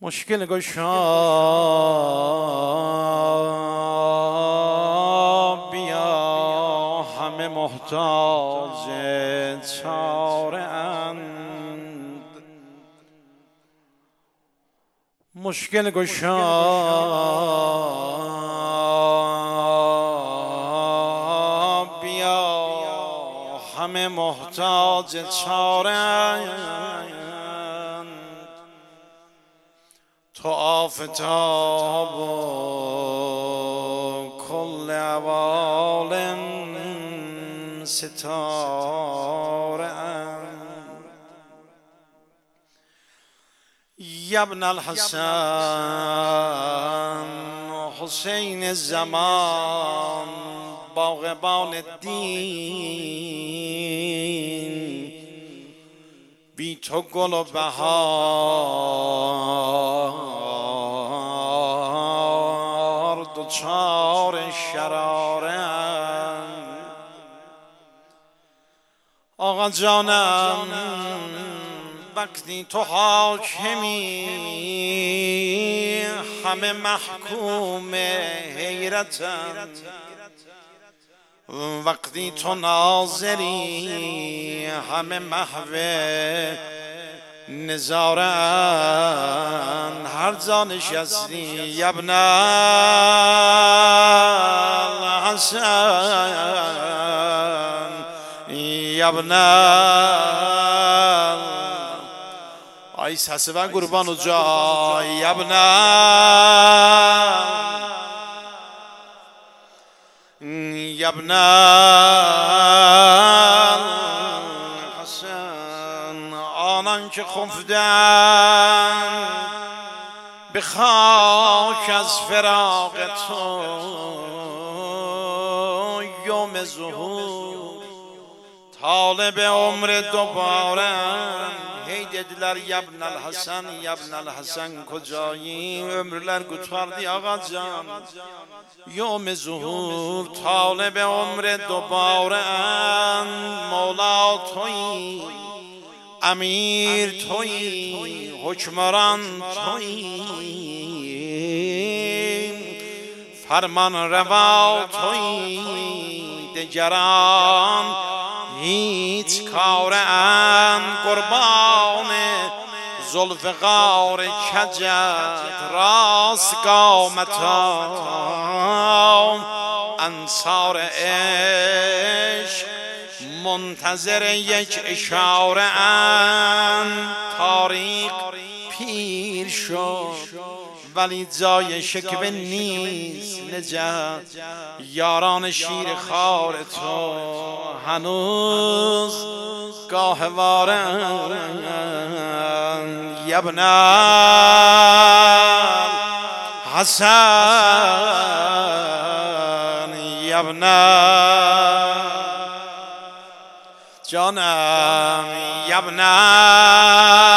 مشکل گشا بیا، همه محتاج چاره اند. مشکل گشا بیا، همه محتاج چاره اند. تو آفتاب و کل عوالم ستاره اند. یا ابن الحسن حسین زمان، باغبان الدین، بی تو گل و بهار دوچار شراره. آقا جانم وقتی تو حاکمی، همه محکوم حیرتند. وقتی تو ناظری، همه محو نظارن. هر جا نشستی یا ابن الحسن، یا ابن آی سسه و قربان و جای، یا ابن یا ابن الحسن. آنان که خفتند به خاک از فراق تو، یوم ظهور طالب عمر دوباره. هی dediler یا ابن الحسن، یا ابن الحسن کجایی؟ ömürler kurtardı آقا جان. یوم ظهور طالب عمر دوباره. مولا تویی، امیر تویی، حکمران تویی، فرمان روا تویی. دگران هیچ کاره اند، قربان ذوالفقار کجت راست قامتان. انصار عشق منتظر یک اشاره اند. تاریخ پیر شد ولی جای شکوه نیست. نجات یاران شیر خار تو هنوز گاهواره. یا ابن الحسن، یا ابن جانم، یا ابن